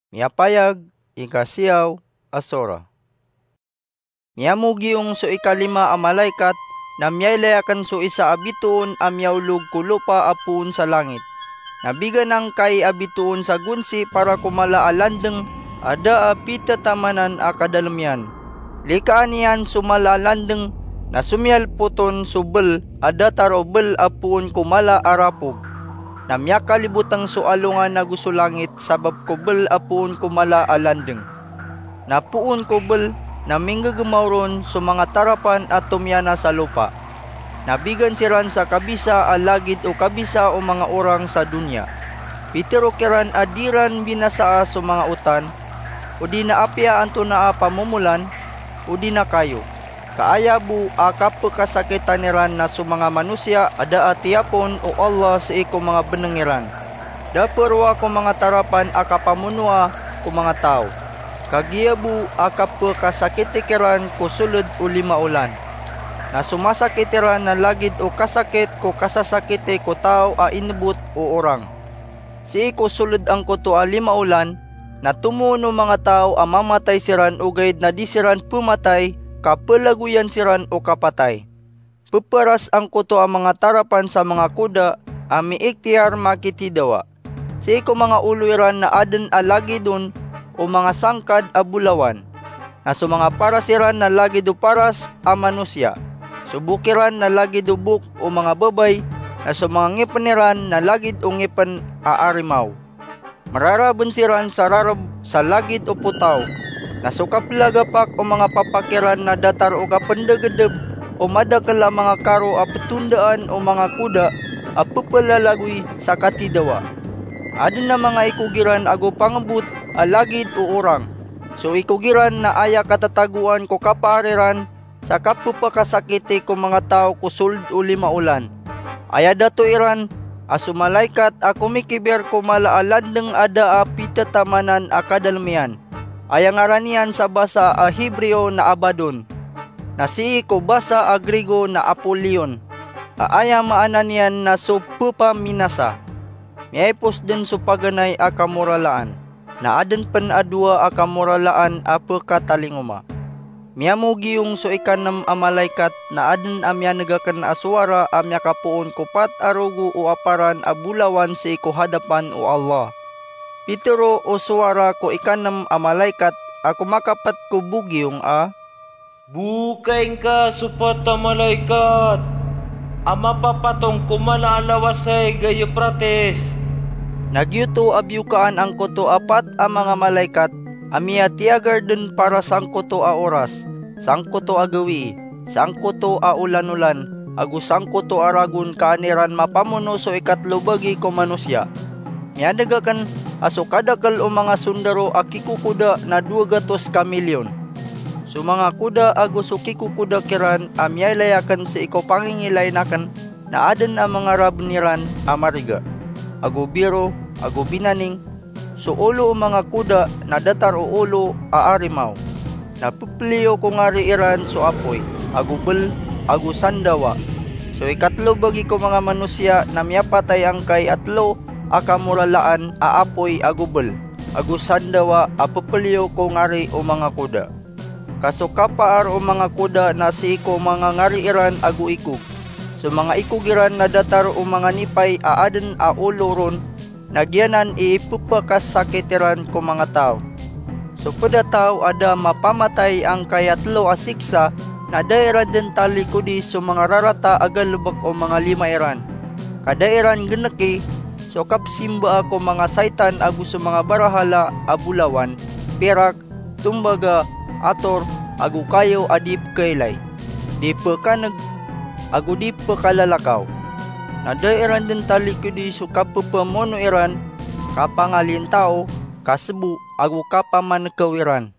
Miapayag, ikasiyaw, asora. Miamugi yung so ikalima a malaikat na miyaylayakan so isa abituon a miyawlog kulupa apun sa langit. Nabigan ang kay abituon sa gunsi para kumala alandeng ada apita tamanan a kadalamian. Likaan niyan sumala alandeng na sumiyal puton subel ada tarobel apun kumala arapog. Na miyakalibutang sualungan na gusto langit sabab kubel apun kumala alandeng. Napuon kubel na minggagumawron sa mga tarapan at tumyana sa lupa. Nabigan siran sa kabisa alagid o kabisa o mga orang sa dunya. Pitero kiran adiran binasaa sa mga utan, o di naapya anto na pamumulan, o di na kayo. Kaayabu akapakasakitan niran na sa mga manusya ada atiyapon o Allah sa iko mga benengiran. Daperwa ko mga tarapan akapamunua ko mga tao. Kagiyabu akapakasakitikiran ko sulod o 5 ulan. Na sumasakitiran na lagid o kasakit ko kasasakiti ko tao a inubot o orang. Si iko sulod ang kuto a 5 ulan na tumuno mga tao a mamatay siran o gayud na di siran pumatay kapalaguyan siran o kapatay. Puparas ang kuto ang mga tarapan sa mga kuda a miiktiyar makitidawa. Si iko mga uluiran na aden alagidon o mga sangkad a bulawan. Na sa mga parasiran na lagi do paras a manusya. Subukiran na lagi do buk o mga babay. Na sa mga ngipaniran na lagid o ngipan a arimaw. Mararabon siran sa rarab sa lagid o putaw. Na sukaplagapak o mga papakiran na datar o kapandagadab o madakala mga karo a petundaan o mga kuda a pupalalagoy sa katidawa. Adin na mga ikugiran ago pangabut alagid o orang. So ikugiran na aya katataguan ko kapariran sa kapupakasakiti ko mga tao ko suld o 5 ulan. Aya dato iran asumalaikat a kumikiber ko malaalandeng ada a pitatamanan a kadalmian. Aya ngaranian sa basa a Hebreo na Abadon. Na si ko basa a Grigo na Apolion. Aya maananian na supupa minasa. Miaypos din supaganay a kamuralaan. Na aden pen adua a kamuralaan a pekatalinguma. Miamugi yung so ikanam a malaikat na aden a miyanagakan a suara a miyakapuon kupat arugo o aparan a bulawan sa iko hadapan o Allah. Pitero o suara ko ikanam a malaikat ako makapat ko bugyong a Bukain ka supata malaikat, ama papatong kumalaalawasay gayo prates. Nagyuto abyukaan ang kuto apat a mga malaikat, amia tiagar din para sang kuto a oras, sang kuto a gawi, sang kuto a ulan-ulan, agu sang kuto a ragun kaaniran mapamuno so ikatlo bagi ko manusya. Miadagakan aso kadakal o mga sundaro a kikukuda na 200 kamilyon. So mga kuda ago so kikukuda kiran amyaylayakan sa iko pangingilaynakan na aden ang mga rabniran amariga. Ago biro, ago binaning, so ulo o mga kuda na datar o ulo aarimaw. Napupliyo ko nga riiran so apoy, ago bel, ago sandawa. So ikatlo bagi ko mga manusya na miyapatay ang kay atlo akamuralaan aapoy agubel, ago sandawa apupliyo ko ngari o mga kuda. Kaso kapaar o mga kuda na si ko mga ngariiran ago ikog. So mga ikugiran na datar o mga nipay aaden a ulo ron, nagyanan ipupakasakitiran ko mga tao. So pada tao ada mapamatay ang kayatlo a siksa na daira den tali kudi so mga rarata agalubak o mga 5 iran. Kadairan geneki so kapsimba ako mga saitan agu so mga barahala abulawan, perak, tumbaga, ator, agu kayo adip kaylay. Di pekanag, agu di pekalalakaw. Nadairan din tali kudi so kapapamono iran, kapangalin tao, kasebu, agu kapamanekawiran.